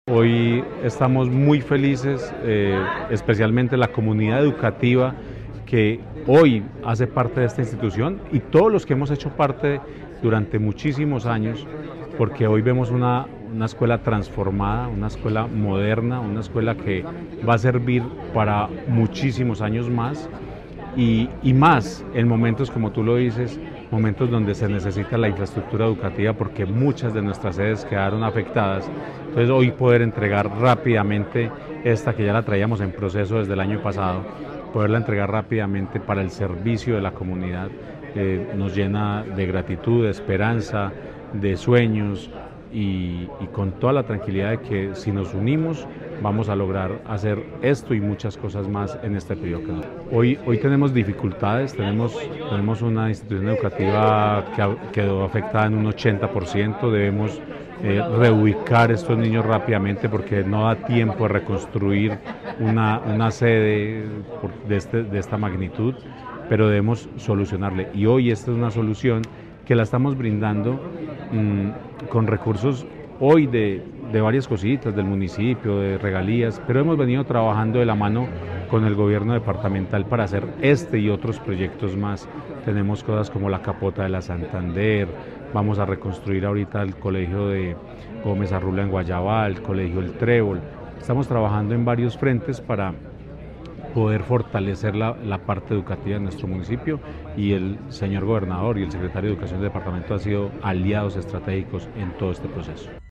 Hoy estamos muy felices, especialmente la comunidad educativa que hoy hace parte de esta institución y todos los que hemos hecho parte durante muchísimos años, porque hoy vemos una escuela transformada, una escuela moderna, una escuela que va a servir para muchísimos años más y más en momentos, como tú lo dices, momentos donde se necesita la infraestructura educativa porque muchas de nuestras sedes quedaron afectadas. Entonces hoy poder entregar rápidamente esta que ya la traíamos en proceso desde el año pasado, poderla entregar rápidamente para el servicio de la comunidad, nos llena de gratitud, de esperanza, de sueños y con toda la tranquilidad de que si nos unimos vamos a lograr hacer esto y muchas cosas más en este periodo. Hoy tenemos dificultades, tenemos una institución educativa que quedó afectada en un 80%, debemos reubicar a estos niños rápidamente porque no da tiempo de reconstruir una sede de esta magnitud, pero debemos solucionarle y hoy esta es una solución que la estamos brindando con recursos hoy de varias cositas del municipio, de regalías, pero hemos venido trabajando de la mano con el gobierno departamental para hacer este y otros proyectos más. Tenemos cosas como la capota de la Santander, vamos a reconstruir ahorita el colegio de Gómez Arrula en Guayabal, el colegio El Trébol. Estamos trabajando en varios frentes para poder fortalecer la parte educativa de nuestro municipio y el señor gobernador y el secretario de Educación del departamento han sido aliados estratégicos en todo este proceso.